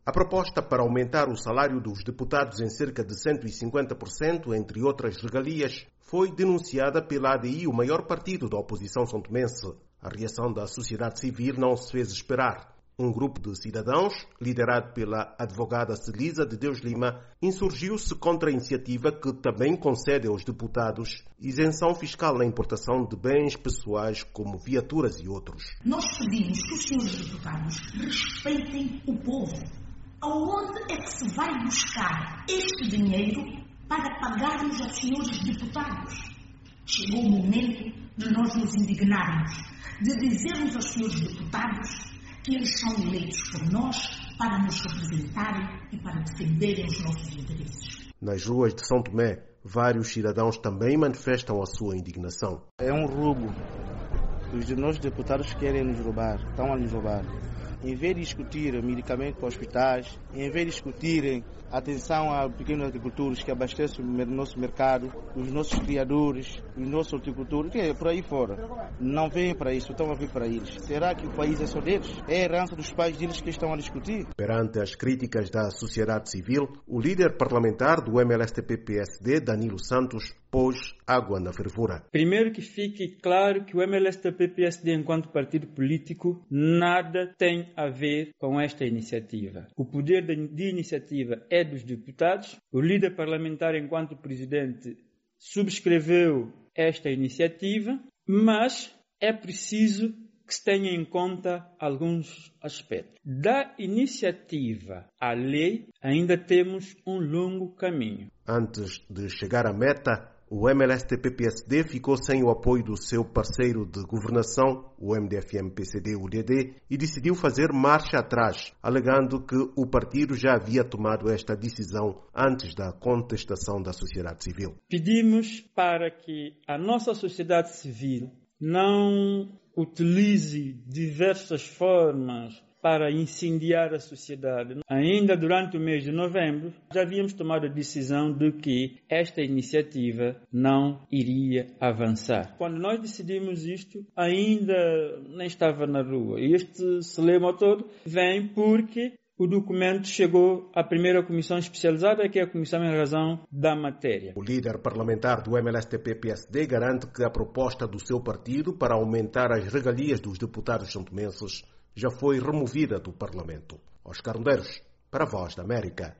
A proposta para aumentar o salário dos deputados em cerca de 150%, entre outras regalias, foi denunciada pela ADI, o maior partido da oposição santomense. A reação da sociedade civil não se fez esperar. Um grupo de cidadãos, liderado pela advogada Celisa de Deus Lima, insurgiu-se contra a iniciativa que também concede aos deputados isenção fiscal na importação de bens pessoais como viaturas e outros. Nós pedimos que os senhores deputados respeitem o povo. Aonde é que se vai buscar este dinheiro para pagarmos aos senhores deputados? Chegou o momento de nós nos indignarmos, de dizermos aos senhores deputados que eles são eleitos por nós para nos representarem e para defenderem os nossos interesses. Nas ruas de São Tomé, vários cidadãos também manifestam a sua indignação. É um roubo. Os nossos deputados querem nos roubar, estão a nos roubar. Em vez de discutir medicamentos para hospitais, em vez de discutirem atenção a pequenos agricultores que abastecem o nosso mercado, os nossos criadores, os nossos horticultores, que é por aí fora. Não vêm para isso, estão a vir para eles. Será que o país é só deles? É a herança dos pais deles que estão a discutir? Perante as críticas da sociedade civil, o líder parlamentar do MLSTP-PSD, Danilo Santos, pôs água na fervura. Primeiro que fique claro que o MLSTP-PSD, enquanto partido político, nada tem a ver com esta iniciativa. O poder de iniciativa é dos deputados. O líder parlamentar, enquanto presidente, subscreveu esta iniciativa, mas é preciso que se tenha em conta alguns aspectos. Da iniciativa à lei, ainda temos um longo caminho. Antes de chegar à meta, o MLSTP-PSD ficou sem o apoio do seu parceiro de governação, o MDFM-PCD-UDD, e decidiu fazer marcha atrás, alegando que o partido já havia tomado esta decisão antes da contestação da sociedade civil. Pedimos para que a nossa sociedade civil não utilize diversas formas para incendiar a sociedade. Ainda durante o mês de novembro, já havíamos tomado a decisão de que esta iniciativa não iria avançar. Quando nós decidimos isto, ainda nem estava na rua. E este celema todo vem porque o documento chegou à primeira comissão especializada, que é a comissão em razão da matéria. O líder parlamentar do MLSTP-PSD garante que a proposta do seu partido para aumentar as regalias dos deputados santomenses já foi removida do Parlamento. Oscar Medeiros, para a Voz da América.